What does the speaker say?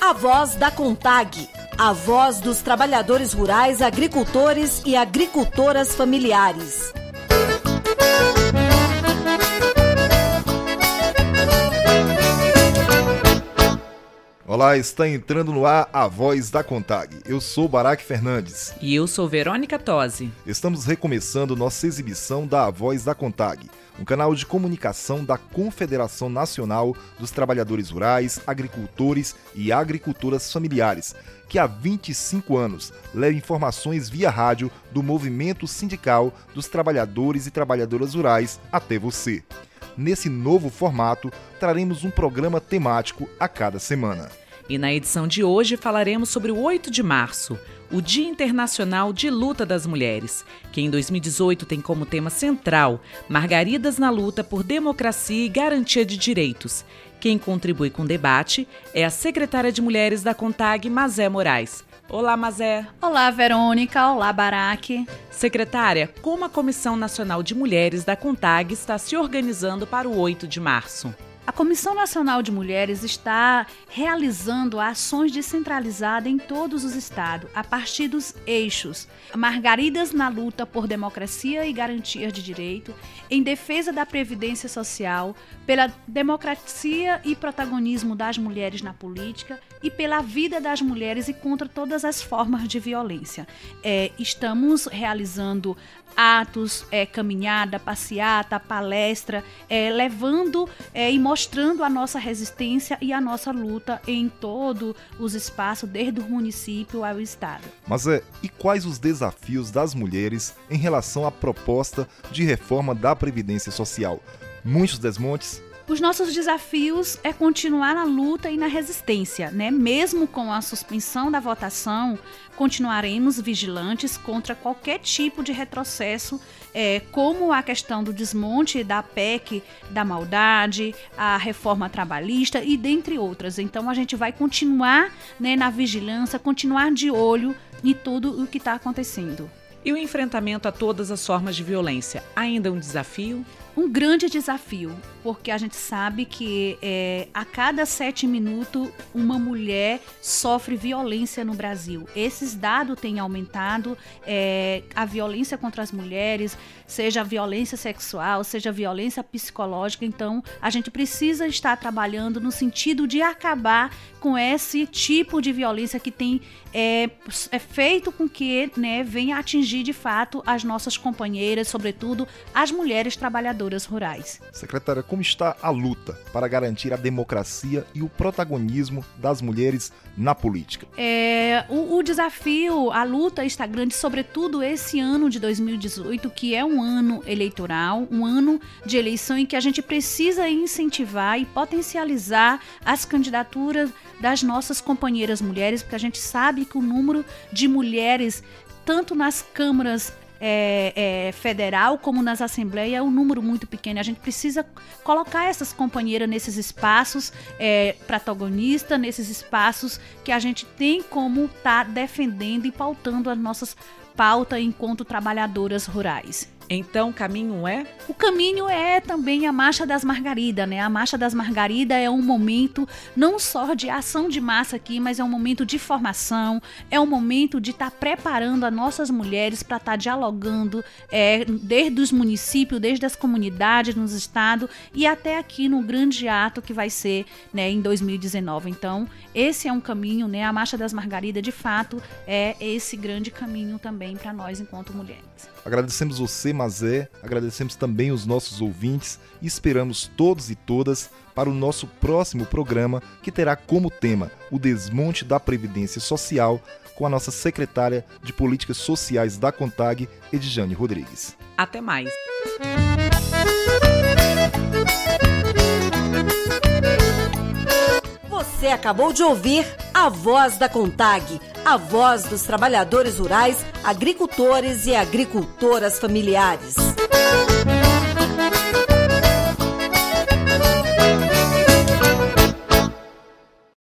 A voz da CONTAG, a voz dos trabalhadores rurais, agricultores e agricultoras familiares. Olá, está entrando no ar a Voz da CONTAG. Eu sou Baraque Fernandes. E eu sou Verônica Tosi. Estamos recomeçando nossa exibição da A Voz da CONTAG, um canal de comunicação da Confederação Nacional dos Trabalhadores Rurais, Agricultores e Agricultoras Familiares, que há 25 anos leva informações via rádio do movimento sindical dos trabalhadores e trabalhadoras rurais até você. Nesse novo formato, traremos um programa temático a cada semana. E na edição de hoje falaremos sobre o 8 de março, o Dia Internacional de Luta das Mulheres, que em 2018 tem como tema central Margaridas na luta por democracia e garantia de direitos. Quem contribui com o debate é a secretária de Mulheres da CONTAG, Mazé Moraes. Olá, Mazé. Olá, Verônica. Olá, Baraque. Secretária, como a Comissão Nacional de Mulheres da CONTAG está se organizando para o 8 de março? A Comissão Nacional de Mulheres está realizando ações descentralizadas em todos os estados, a partir dos eixos Margaridas na luta por democracia e garantia de direito, em defesa da previdência social, pela democracia e protagonismo das mulheres na política e pela vida das mulheres e contra todas as formas de violência. Estamos realizando atos, caminhada, passeata, palestra, levando e mostrando a nossa resistência e a nossa luta em todos os espaços, desde o município ao estado. Mas e quais os desafios das mulheres em relação à proposta de reforma da Previdência Social? Muitos desmontes? Os nossos desafios é continuar na luta e na resistência, né? Mesmo com a suspensão da votação, continuaremos vigilantes contra qualquer tipo de retrocesso, como a questão do desmonte da PEC da maldade, a reforma trabalhista e dentre outras. Então a gente vai continuar, né, na vigilância, continuar de olho em tudo o que está acontecendo. E o enfrentamento a todas as formas de violência, ainda é um desafio? Um grande desafio, porque a gente sabe que a cada 7 minutos uma mulher sofre violência no Brasil. Esses dados têm aumentado, a violência contra as mulheres, seja a violência sexual, seja a violência psicológica. Então, a gente precisa estar trabalhando no sentido de acabar com esse tipo de violência que tem feito com que, né, venha atingir de fato as nossas companheiras, sobretudo as mulheres trabalhadoras rurais. Secretária, como está a luta para garantir a democracia e o protagonismo das mulheres na política? O desafio, a luta está grande, sobretudo esse ano de 2018, que é um ano eleitoral, um ano de eleição em que a gente precisa incentivar e potencializar as candidaturas das nossas companheiras mulheres, porque a gente sabe que o número de mulheres, tanto nas câmaras federal como nas assembleias, é um número muito pequeno. A gente precisa colocar essas companheiras nesses espaços protagonistas, nesses espaços que a gente tem como estar defendendo e pautando as nossas pautas enquanto trabalhadoras rurais. Então, o caminho é? O caminho é também a Marcha das Margaridas, né? A Marcha das Margaridas é um momento não só de ação de massa aqui, mas é um momento de formação, é um momento de estar preparando as nossas mulheres para estar dialogando desde os municípios, desde as comunidades, nos estados e até aqui no grande ato que vai ser, né, em 2019. Então, esse é um caminho, né? A Marcha das Margaridas, de fato, é esse grande caminho também para nós enquanto mulheres. Agradecemos você, Mazé, agradecemos também os nossos ouvintes e esperamos todos e todas para o nosso próximo programa, que terá como tema o desmonte da Previdência Social, com a nossa secretária de Políticas Sociais da CONTAG, Edjane Rodrigues. Até mais! Você acabou de ouvir a Voz da CONTAG, a voz dos trabalhadores rurais, agricultores e agricultoras familiares.